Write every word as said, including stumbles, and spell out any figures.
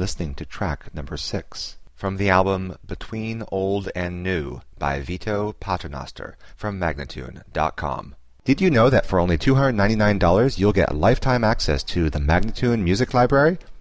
listening to track number six from the album Between Old and New by Vito Paternoster from Magnatune dot com. Did you know that for only two hundred ninety-nine dollars you'll get lifetime access to the Magnatune Music Library?